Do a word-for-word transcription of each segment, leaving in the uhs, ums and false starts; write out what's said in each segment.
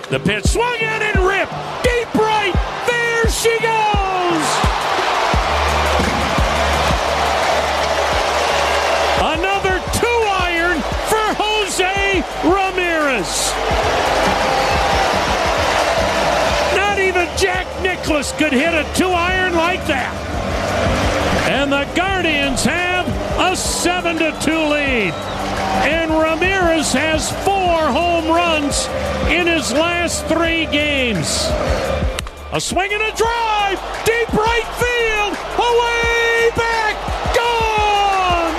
The pitch swung in and ripped. Deep right. There she goes. Another two iron for Jose Ramirez. Not even Jack Nicklaus could hit a two iron like that. And the Guardians have a seven to two lead. And Ramirez has four home runs in his last three games. A swing and a drive, deep right field, away back, gone!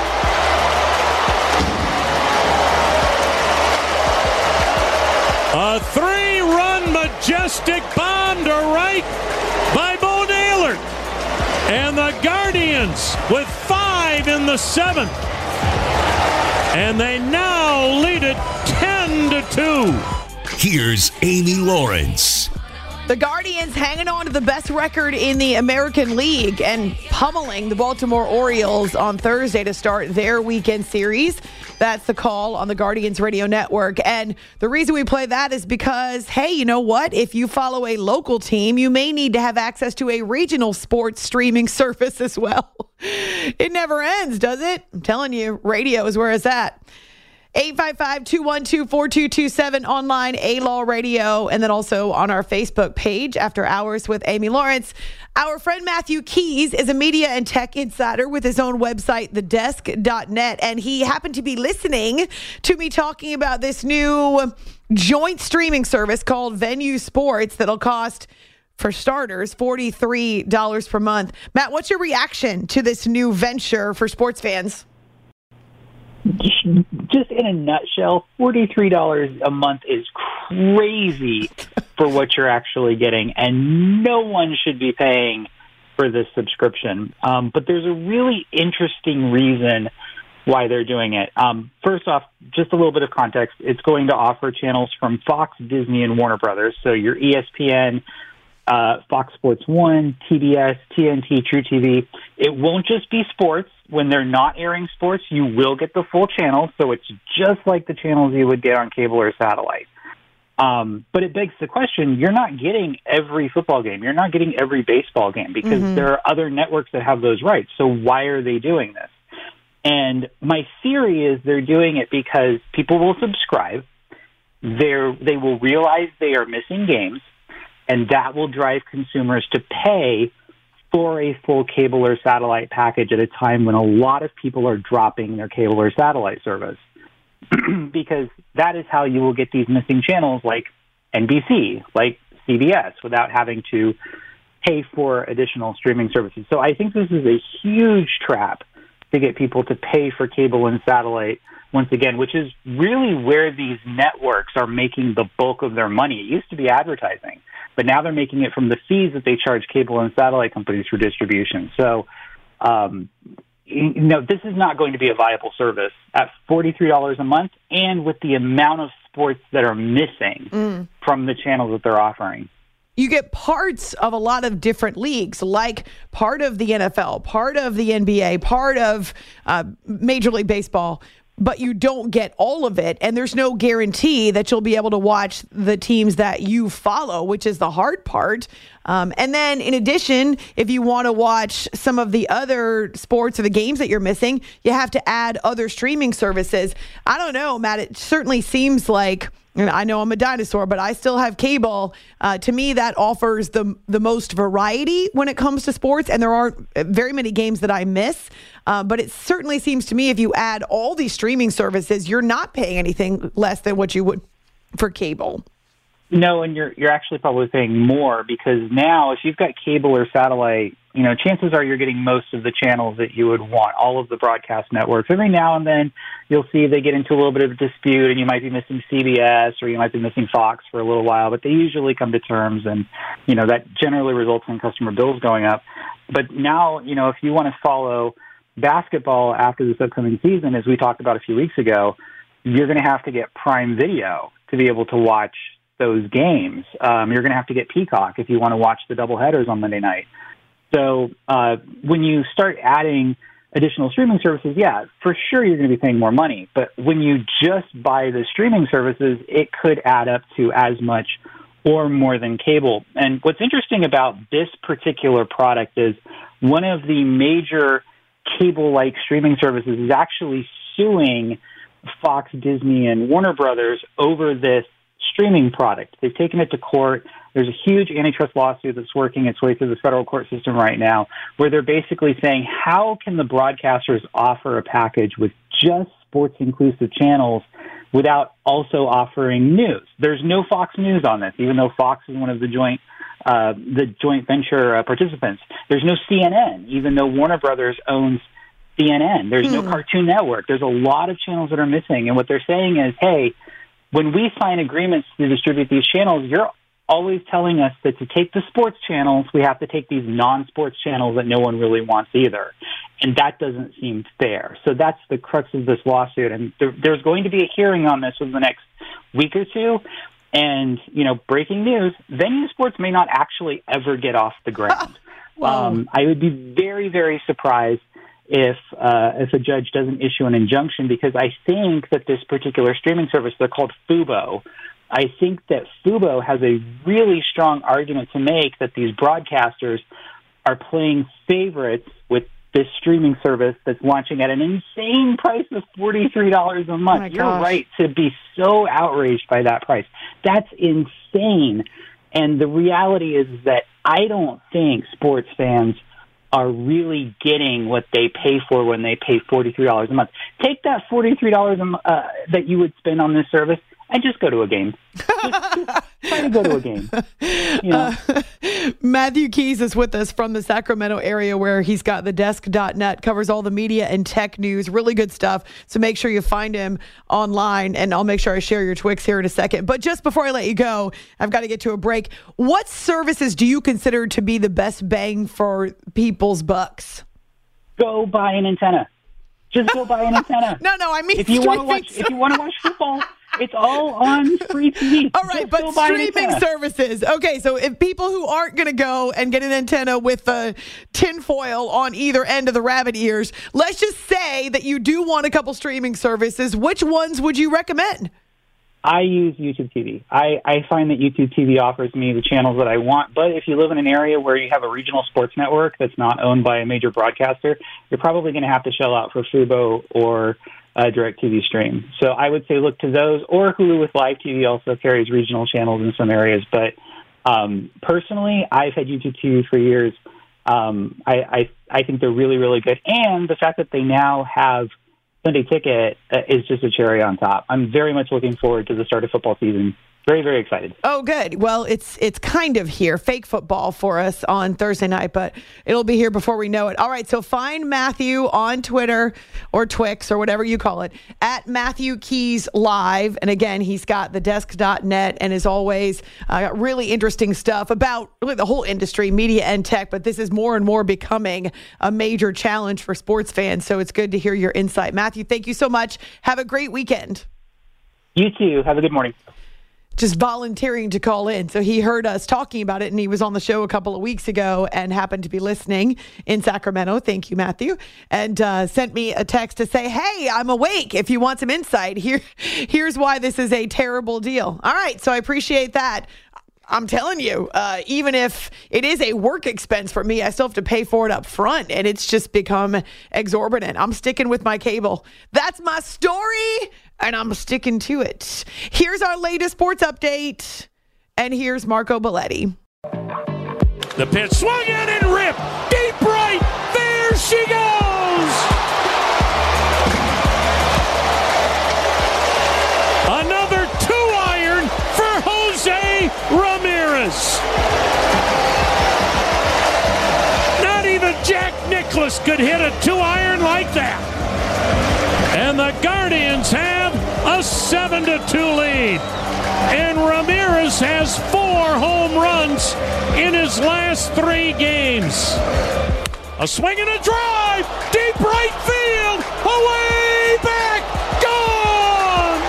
A three-run majestic bomb to right by Bo Naylor. And the Guardians with five in the seventh. And they now lead it ten to two. Here's Amy Lawrence. The Guardians hanging on to the best record in the American League and pummeling the Baltimore Orioles on Thursday to start their weekend series. That's the call on the Guardians Radio Network. And the reason we play that is because, hey, you know what? If you follow a local team, you may need to have access to a regional sports streaming service as well. It never ends, does it? I'm telling you, radio is where it's at. eight five five, two one two, four two two seven, online, A-Law Radio, and then also on our Facebook page, After Hours with Amy Lawrence. Our friend Matthew Keys is a media and tech insider with his own website, the desk dot net, and he happened to be listening to me talking about this new joint streaming service called Venue Sports that'll cost, for starters, forty-three dollars per month. Matt, what's your reaction to this new venture for sports fans? Just in a nutshell, forty-three dollars a month is crazy for what you're actually getting, and no one should be paying for this subscription. Um, but there's a really interesting reason why they're doing it. Um, first off, just a little bit of context. It's going to offer channels from Fox, Disney, and Warner Brothers. So your E S P N, uh, Fox Sports one, T B S, T N T, True T V. It won't just be sports. When they're not airing sports, you will get the full channel, so it's just like the channels you would get on cable or satellite. Um, but it begs the question, you're not getting every football game. You're not getting every baseball game because mm-hmm. there are other networks that have those rights. So why are they doing this? And my theory is they're doing it because people will subscribe. They're, they will realize they are missing games, and that will drive consumers to pay for a full cable or satellite package at a time when a lot of people are dropping their cable or satellite service. Because that is how you will get these missing channels like N B C, like C B S, without having to pay for additional streaming services. So I think this is a huge trap to get people to pay for cable and satellite once again, which is really where these networks are making the bulk of their money. It used to be advertising, but now they're making it from the fees that they charge cable and satellite companies for distribution. So, um, you know, this is not going to be a viable service at forty-three dollars a month and with the amount of sports that are missing mm. from the channels that they're offering. You get parts of a lot of different leagues, like part of the N F L, part of the N B A, part of uh, Major League Baseball, but you don't get all of it. And there's no guarantee that you'll be able to watch the teams that you follow, which is the hard part. Um, and then in addition, if you want to watch some of the other sports or the games that you're missing, you have to add other streaming services. I don't know, Matt, it certainly seems like, and I know I'm a dinosaur, but I still have cable. Uh, to me, that offers the the most variety when it comes to sports, and there aren't very many games that I miss. Uh, but it certainly seems to me if you add all these streaming services, you're not paying anything less than what you would for cable. No, and you're you're actually probably paying more because now if you've got cable or satellite, you know, chances are you're getting most of the channels that you would want, all of the broadcast networks. Every now and then you'll see they get into a little bit of a dispute and you might be missing C B S or you might be missing Fox for a little while, but they usually come to terms and, you know, that generally results in customer bills going up. But now, you know, if you want to follow basketball after this upcoming season, as we talked about a few weeks ago, you're going to have to get Prime Video to be able to watch those games. Um, you're going to have to get Peacock if you want to watch the doubleheaders on Monday night. So uh, when you start adding additional streaming services, yeah, for sure you're going to be paying more money. But when you just buy the streaming services, it could add up to as much or more than cable. And what's interesting about this particular product is one of the major cable-like streaming services is actually suing Fox, Disney, and Warner Brothers over this streaming product. They've taken it to court. There's a huge antitrust lawsuit that's working its way through the federal court system right now, where they're basically saying, how can the broadcasters offer a package with just sports-inclusive channels without also offering news? There's no Fox News on this, even though Fox is one of the joint uh, the joint venture uh, participants. There's no C N N, even though Warner Brothers owns C N N. There's hmm. no Cartoon Network. There's a lot of channels that are missing. And what they're saying is, hey, when we sign agreements to distribute these channels, you're always telling us that to take the sports channels, we have to take these non-sports channels that no one really wants either. And that doesn't seem fair. So that's the crux of this lawsuit. And there, there's going to be a hearing on this in the next week or two. And, you know, breaking news, Venue Sports may not actually ever get off the ground. Wow. um, I would be very, very surprised if uh, if a judge doesn't issue an injunction, because I think that this particular streaming service, they're called Fubo, I think that Fubo has a really strong argument to make that these broadcasters are playing favorites with this streaming service that's launching at an insane price of forty-three dollars a month. Oh You're gosh. right to be so outraged by that price. That's insane. And the reality is that I don't think sports fans are really getting what they pay for when they pay forty-three dollars a month. Take that forty-three dollars a mo- uh, that you would spend on this service and just go to a game. Just, just try to go to a game. You know? uh, Matthew Keys is with us from the Sacramento area, where he's got the desk dot net, covers all the media and tech news, really good stuff. So make sure you find him online, and I'll make sure I share your Twix here in a second. But just before I let you go, I've got to get to a break. What services do you consider to be the best bang for people's bucks? Go buy an antenna. Just go buy an antenna. No, no, I mean if you want to watch, if you want to watch football, it's all on free T V. All right, Just but streaming services. Okay, so if people who aren't going to go and get an antenna with a tinfoil on either end of the rabbit ears, let's just say that you do want a couple streaming services. Which ones would you recommend? I use YouTube T V. I, I find that YouTube T V offers me the channels that I want, but if you live in an area where you have a regional sports network that's not owned by a major broadcaster, you're probably going to have to shell out for Fubo or uh, DirecTV Stream. So I would say look to those, or Hulu with Live T V also carries regional channels in some areas. But um, personally, I've had YouTube T V for years. Um, I, I, I think they're really, really good. And the fact that they now have Sunday Ticket uh, is just a cherry on top. I'm very much looking forward to the start of football season. Very, very excited. Oh, good. Well, it's it's kind of here, fake football for us on Thursday night, but it'll be here before we know it. All right, so find Matthew on Twitter or Twix or whatever you call it, at Matthew Keys Live. And again, he's got the desk dot net, and as always, uh, got really interesting stuff about really the whole industry, media and tech, but this is more and more becoming a major challenge for sports fans, so it's good to hear your insight. Matthew, thank you so much. Have a great weekend. You too. Have a good morning. Just volunteering to call in. So he heard us talking about it, and he was on the show a couple of weeks ago and happened to be listening in Sacramento. Thank you, Matthew. And uh, sent me a text to say, hey, I'm awake. If you want some insight, here, here's why this is a terrible deal. All right. So I appreciate that. I'm telling you, uh, even if it is a work expense for me, I still have to pay for it up front, and it's just become exorbitant. I'm sticking with my cable. That's my story, and I'm sticking to it. Here's our latest sports update, and here's Marco Belletti. The pitch swung in and ripped. Deep right. There she goes. Another two iron for Jose Ramirez. Not even Jack Nicklaus could hit a two iron like that. And the Guardians have a seven to two lead. And Ramirez has four home runs in his last three games. A swing and a drive. Deep right field. Away back. Gone.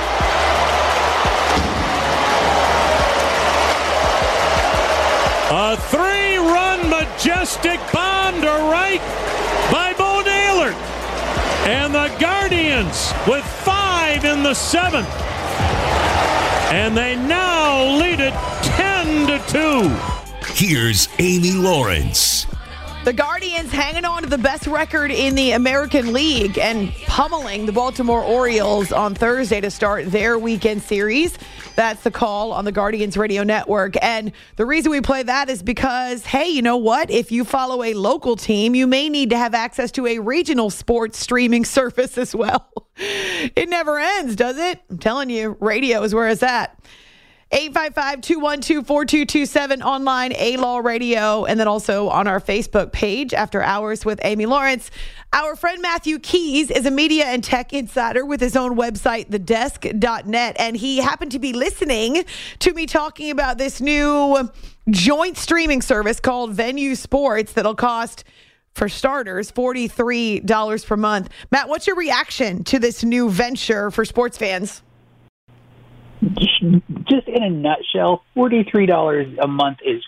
A three-run majestic bomb to right by Bo Naylor. And the Guardians with five in the seventh. And they now now lead it ten to two. Here's Amy Lawrence. The Guardians hanging on to the best record in the American League and pummeling the Baltimore Orioles on Thursday to start their weekend series. That's the call on the Guardians Radio Network. And the reason we play that is because, hey, you know what? If you follow a local team, you may need to have access to a regional sports streaming service as well. It never ends, does it? I'm telling you, radio is where it's at. eight five five, two one two, four two two seven, online, A-Law Radio, and then also on our Facebook page, After Hours with Amy Lawrence. Our friend Matthew Keys is a media and tech insider with his own website, the desk dot net, and he happened to be listening to me talking about this new joint streaming service called Venue Sports that'll cost, for starters, forty-three dollars per month. Matt, what's your reaction to this new venture for sports fans? Just in a nutshell, forty-three dollars a month is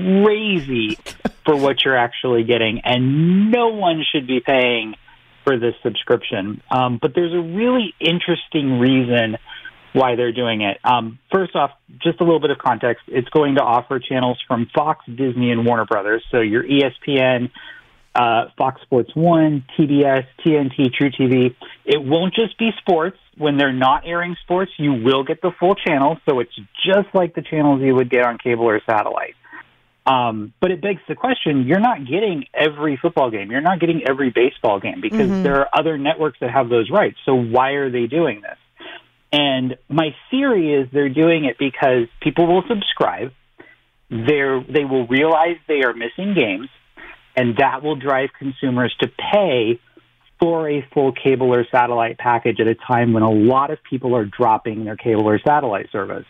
crazy for what you're actually getting, and no one should be paying for this subscription. Um, but there's a really interesting reason why they're doing it. Um, first off, just a little bit of context. It's going to offer channels from Fox, Disney, and Warner Brothers. So your E S P N, uh, Fox Sports one, T B S, T N T, True T V. It won't just be sports. When they're not airing sports, you will get the full channel. So it's just like the channels you would get on cable or satellite. Um, but it begs the question, you're not getting every football game. You're not getting every baseball game because mm-hmm. there are other networks that have those rights. So why are they doing this? And my theory is they're doing it because people will subscribe. They're, they will realize they are missing games, and that will drive consumers to pay for a full cable or satellite package at a time when a lot of people are dropping their cable or satellite service.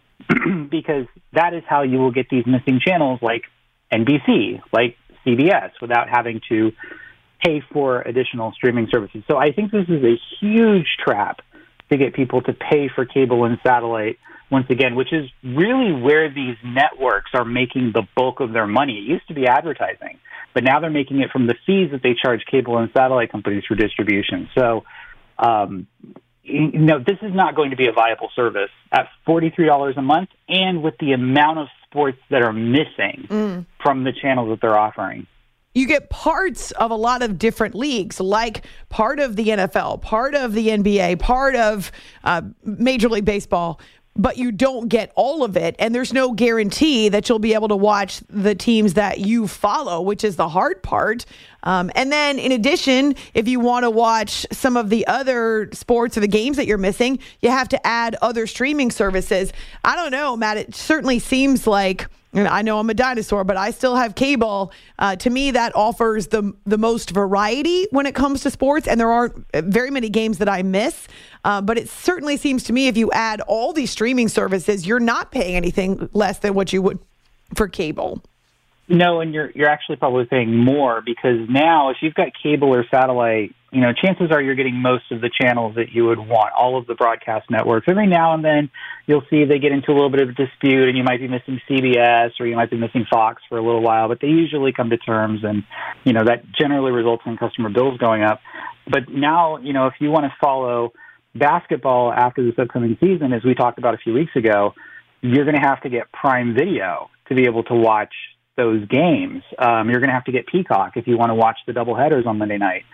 Because that is how you will get these missing channels like N B C, like C B S, without having to pay for additional streaming services. So I think this is a huge trap to get people to pay for cable and satellite once again, which is really where these networks are making the bulk of their money. It used to be advertising, but now they're making it from the fees that they charge cable and satellite companies for distribution. So, um, you know, this is not going to be a viable service at forty-three dollars a month and with the amount of sports that are missing mm. from the channels that they're offering. You get parts of a lot of different leagues, like part of the N F L, part of the N B A, part of uh, Major League Baseball, but you don't get all of it. And there's no guarantee that you'll be able to watch the teams that you follow, which is the hard part. Um, and then in addition, if you want to watch some of the other sports or the games that you're missing, you have to add other streaming services. I don't know, Matt, it certainly seems like, and I know I'm a dinosaur, but I still have cable. Uh, to me, that offers the the most variety when it comes to sports, and there aren't very many games that I miss. Uh, but it certainly seems to me if you add all these streaming services, you're not paying anything less than what you would for cable. No, and you're you're actually probably paying more because now if you've got cable or satellite, you know, chances are you're getting most of the channels that you would want, all of the broadcast networks. Every now and then you'll see they get into a little bit of a dispute and you might be missing C B S or you might be missing Fox for a little while, but they usually come to terms and, you know, that generally results in customer bills going up. But now, you know, if you want to follow basketball after this upcoming season, as we talked about a few weeks ago, you're going to have to get Prime Video to be able to watch those games. Um, you're going to have to get Peacock if you want to watch the doubleheaders on Monday night.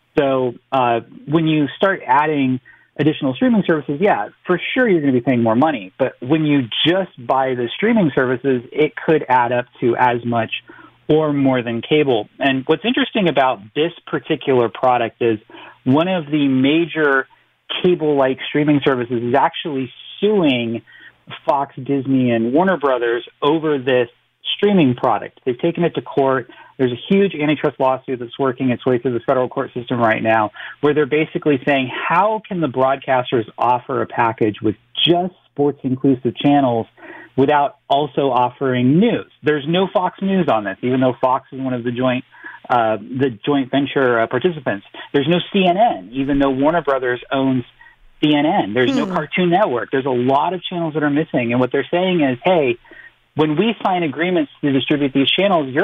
So uh, when you start adding additional streaming services, yeah, for sure you're going to be paying more money. But when you just buy the streaming services, it could add up to as much or more than cable. And what's interesting about this particular product is one of the major cable-like streaming services is actually suing Fox, Disney, and Warner Brothers over this streaming product. They've taken it to court. There's a huge antitrust lawsuit that's working its way through the federal court system right now, where they're basically saying, how can the broadcasters offer a package with just sports-inclusive channels without also offering news? There's no Fox News on this, even though Fox is one of the joint uh, the joint venture uh, participants. There's no C N N, even though Warner Brothers owns C N N. There's hmm. no Cartoon Network. There's a lot of channels that are missing, and what they're saying is, hey, when we sign agreements to distribute these channels, you're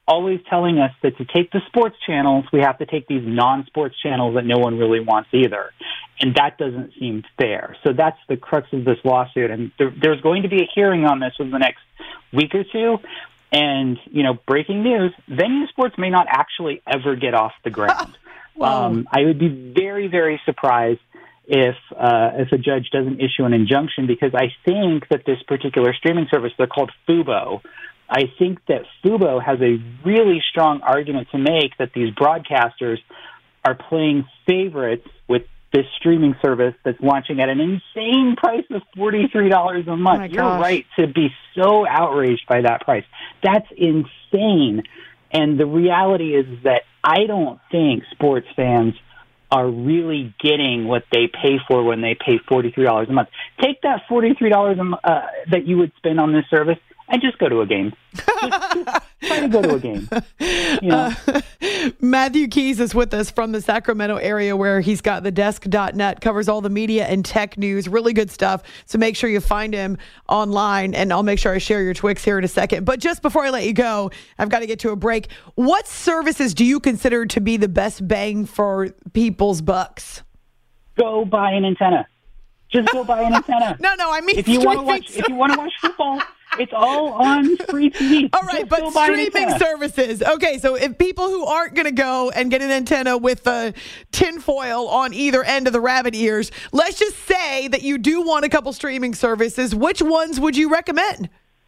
always telling us that to take the sports channels, we have to take these non-sports channels that no one really wants either. And that doesn't seem fair. So that's the crux of this lawsuit. And there, there's going to be a hearing on this over the next week or two. And, you know, breaking news, venue sports may not actually ever get off the ground. Wow. um, I would be very, very surprised if uh, if a judge doesn't issue an injunction, because I think that this particular streaming service, they're called Fubo, I think that Fubo has a really strong argument to make that these broadcasters are playing favorites with this streaming service that's launching at an insane price of forty-three dollars a month. Oh You're gosh. right to be so outraged by that price. That's insane. And the reality is that I don't think sports fans are really getting what they pay for when they pay forty-three dollars a month. Take that forty-three dollars a mo- uh, that you would spend on this service and just go to a game. Just, just try to go to a game. You know? Uh, Matthew Keys is with us from the Sacramento area, where he's got the desk dot net, covers all the media and tech news. Really good stuff. So make sure you find him online, and I'll make sure I share your Twix here in a second. But just before I let you go, I've got to get to a break. What services do you consider to be the best bang for people's bucks? Go buy an antenna. Just go buy an antenna. No, no, I mean if you want to streaming watch, if you want to watch football, it's all on free T V. All right, Just but go buy an streaming antenna. services. Okay, so if people who aren't going to go and get an antenna with a tinfoil on either end of the rabbit ears, let's just say that you do want a couple streaming services, which ones would you recommend?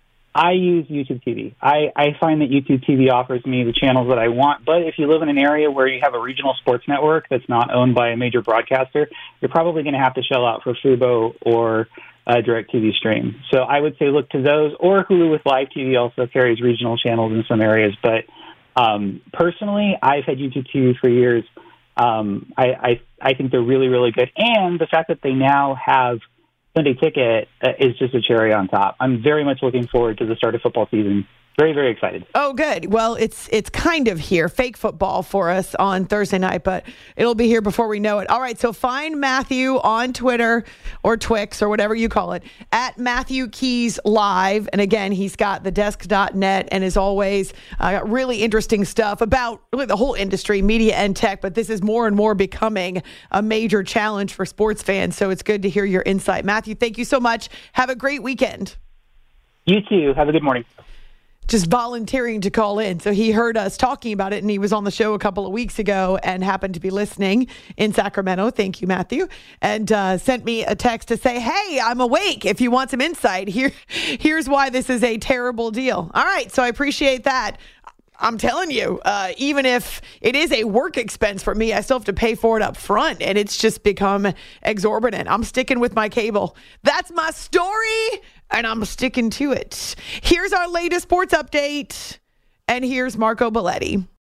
I use YouTube T V. I, I find that YouTube T V offers me the channels that I want, but if you live in an area where you have a regional sports network that's not owned by a major broadcaster, you're probably going to have to shell out for Fubo or uh, DirecTV Stream. So I would say look to those, or Hulu with Live T V also carries regional channels in some areas. But um, personally, I've had YouTube T V for years. Um, I, I, I think they're really, really good. And the fact that they now have Sunday Ticket uh, is just a cherry on top. I'm very much looking forward to the start of football season. Very, very excited. Oh, good. Well, it's it's kind of here, fake football for us on Thursday night, but it'll be here before we know it. All right, so find Matthew on Twitter or Twix or whatever you call it, at Matthew Keys Live. And again, he's got the desk dot net, and as always, uh, got really interesting stuff about really the whole industry, media and tech, but this is more and more becoming a major challenge for sports fans, so it's good to hear your insight. Matthew, thank you so much. Have a great weekend. You too. Have a good morning. Just volunteering to call in. So he heard us talking about it, and he was on the show a couple of weeks ago and happened to be listening in Sacramento. Thank you, Matthew. And uh, sent me a text to say, hey, I'm awake. If you want some insight, here, here's why this is a terrible deal. All right. So I appreciate that. I'm telling you, uh, even if it is a work expense for me, I still have to pay for it up front, and it's just become exorbitant. I'm sticking with my cable. That's my story, and I'm sticking to it. Here's our latest sports update, and here's Marco Belletti.